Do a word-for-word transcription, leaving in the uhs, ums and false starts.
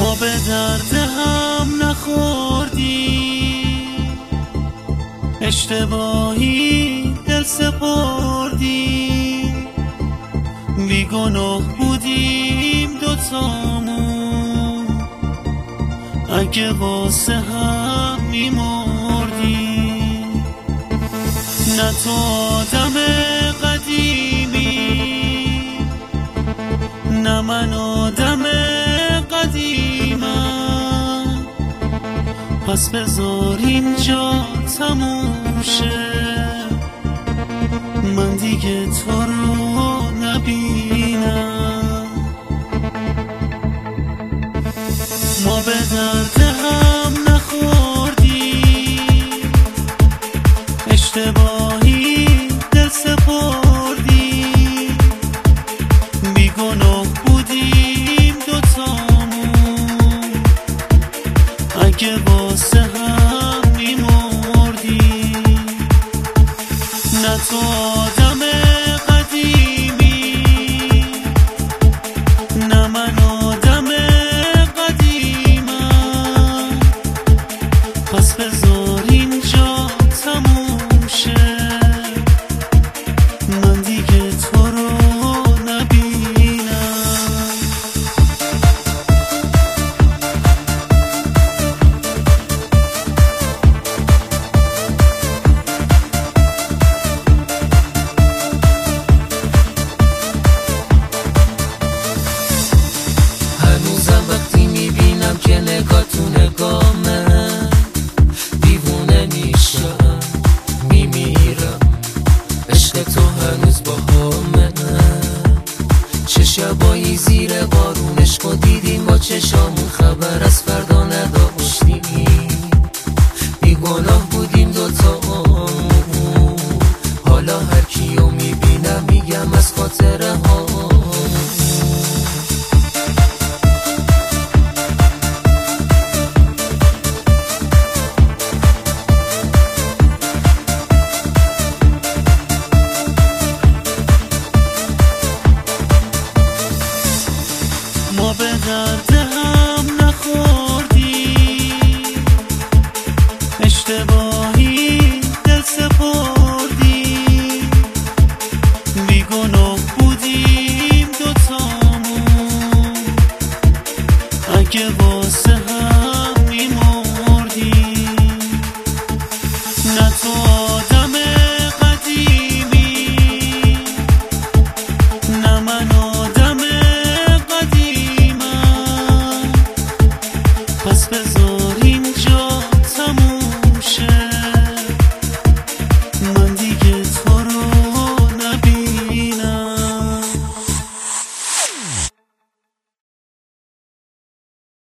ما به درد هم نخوردیم، اشتباهی دل سپردیم، بی گناه بودیم دوتامون، اگه واسه هم میمردیم. نه تو آدم قدیمی، نه من آدم قدیمم، پس بذار اینجا تموم شه، من دیگه تو رو نبینم. ما به درد هم نخوردیم، اشتباهی دل سپردیم، بی گناه بودیم دوتامون، اگه واسه هم میمردیم. نه تو آدم قدیمی، نه من آدم قدیمم، پس بذار اینجا تموم شه، من دیگه تو رو نبینم. هنوزم وقتی میبینم که نگاه تو نگامه، دیوونه میشم میمیرم، عشق تو هنوز با همه. چه شبایی زیر بارون عشق و دیدیم با چشامون، خبر از فردا